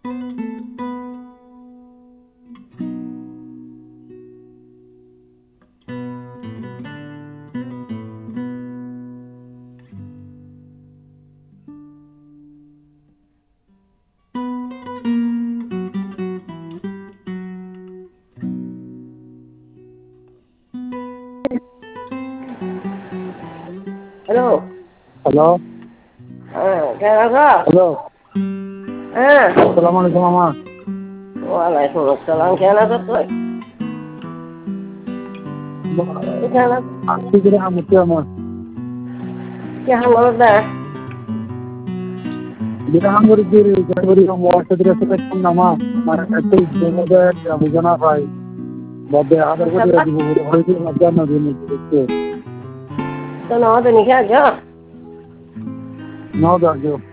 Hello. Hello. হ্যাঁ, কেমন আছো? হ্যালো। হ্যাঁ। আসসালামু আলাইকুম মামা। ওয়ালাইকুম আসসালাম। কেমন আছো তুই? কেমন আছো? আসছি করে আমুতি আমার। কেমন বলো না? যেটা হাঙ্গরি দিয়ে জানুয়ারি ওয়ার্ষে দিয়ে সেটা নামা মানে একটা জেলাদের বুঝানা পাই বদে আদার করে দিব হইতে না জানা দিন দেখতে তো নওয়াজে নিখে আছো? নাও দাও